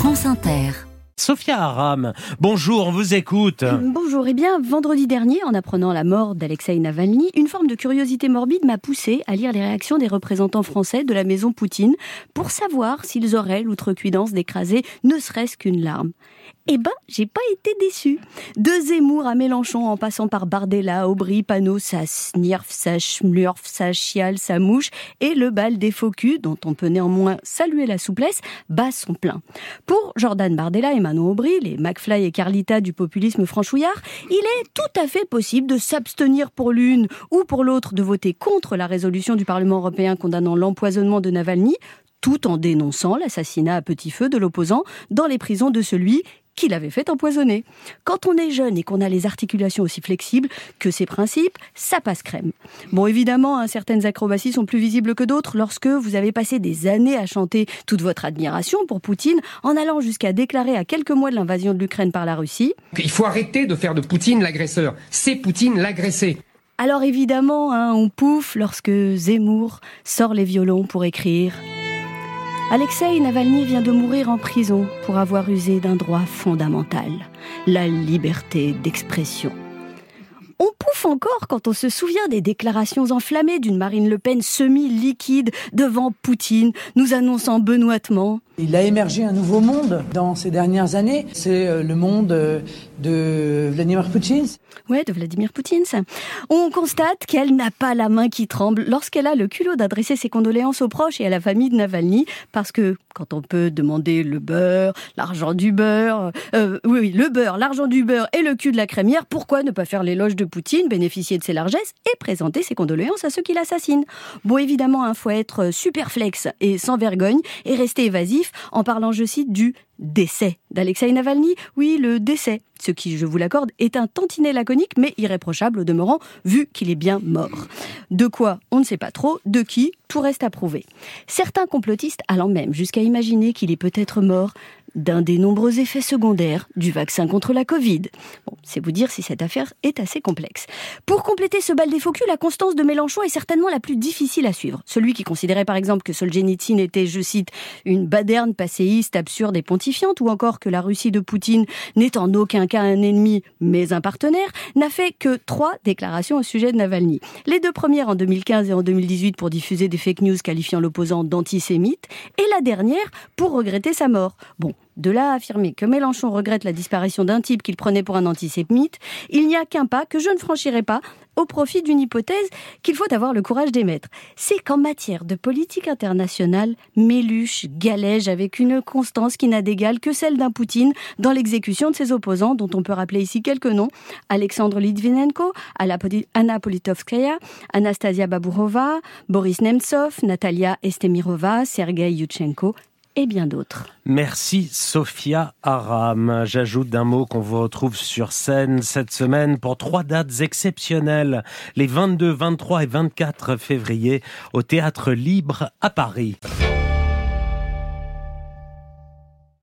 France Inter. Sophia Aram, bonjour, on vous écoute. Bonjour, vendredi dernier, en apprenant la mort d'Alexeï Navalny, une forme de curiosité morbide m'a poussé à lire les réactions des représentants français de la maison Poutine pour savoir s'ils auraient l'outrecuidance d'écraser ne serait-ce qu'une larme. J'ai pas été déçue. De Zemmour à Mélenchon, en passant par Bardella, Aubry, Panot, ça snirf, ça schmlurf, ça chiale, ça mouche, et le bal des faux culs, dont on peut néanmoins saluer la souplesse, bat son plein. Pour Jordan Bardella et Manon Aubry, les McFly et Carlita du populisme franchouillard, il est tout à fait possible de s'abstenir pour l'une ou pour l'autre de voter contre la résolution du Parlement européen condamnant l'empoisonnement de Navalny, tout en dénonçant l'assassinat à petit feu de l'opposant dans les prisons de celui qui l'avait fait empoisonner. Quand on est jeune et qu'on a les articulations aussi flexibles que ses principes, ça passe crème. Bon, évidemment, certaines acrobaties sont plus visibles que d'autres lorsque vous avez passé des années à chanter toute votre admiration pour Poutine, en allant jusqu'à déclarer à quelques mois de l'invasion de l'Ukraine par la Russie: il faut arrêter de faire de Poutine l'agresseur. C'est Poutine l'agressé. Alors évidemment, on pouffe lorsque Zemmour sort les violons pour écrire: Alexeï Navalny vient de mourir en prison pour avoir usé d'un droit fondamental, la liberté d'expression. On pouffe encore quand on se souvient des déclarations enflammées d'une Marine Le Pen semi-liquide devant Poutine, nous annonçant benoîtement: il a émergé un nouveau monde dans ces dernières années. C'est le monde de Vladimir Poutine. Ouais, de Vladimir Poutine, ça. On constate qu'elle n'a pas la main qui tremble lorsqu'elle a le culot d'adresser ses condoléances aux proches et à la famille de Navalny, parce que quand on peut demander le beurre, l'argent du beurre, le beurre, l'argent du beurre et le cul de la crémière, pourquoi ne pas faire l'éloge de Poutine, bénéficier de ses largesses et présenter ses condoléances à ceux qui l'assassinent? Bon, évidemment, faut être superflex et sans vergogne et rester évasif en parlant, je cite, du décès d'Alexeï Navalny. Oui, le décès, ce qui, je vous l'accorde, est un tantinet laconique mais irréprochable au demeurant, vu qu'il est bien mort. De quoi, on ne sait pas trop, de qui, tout reste à prouver. Certains complotistes allant même jusqu'à imaginer qu'il est peut-être mort d'un des nombreux effets secondaires du vaccin contre la Covid. Bon, c'est vous dire si cette affaire est assez complexe. Pour compléter ce bal des faux culs, la constance de Mélenchon est certainement la plus difficile à suivre. Celui qui considérait par exemple que Solzhenitsyn était, je cite, une baderne passéiste, absurde et pontifiante, ou encore que la Russie de Poutine n'est en aucun cas un ennemi, mais un partenaire, n'a fait que 3 déclarations au sujet de Navalny. Les 2 premières en 2015 et en 2018 pour diffuser des fake news qualifiant l'opposant d'antisémite, et la dernière pour regretter sa mort. Bon, de là à affirmer que Mélenchon regrette la disparition d'un type qu'il prenait pour un antisémite, il n'y a qu'un pas que je ne franchirai pas au profit d'une hypothèse qu'il faut avoir le courage d'émettre. C'est qu'en matière de politique internationale, Méluche galège avec une constance qui n'a d'égal que celle d'un Poutine dans l'exécution de ses opposants, dont on peut rappeler ici quelques noms: Alexandre Litvinenko, Anna Politkovskaya, Anastasia Baburova, Boris Nemtsov, Natalia Estemirova, Sergei Yutchenko, et bien d'autres. Merci Sophia Aram. J'ajoute d'un mot qu'on vous retrouve sur scène cette semaine pour 3 dates exceptionnelles, les 22, 23 et 24 février au Théâtre Libre à Paris.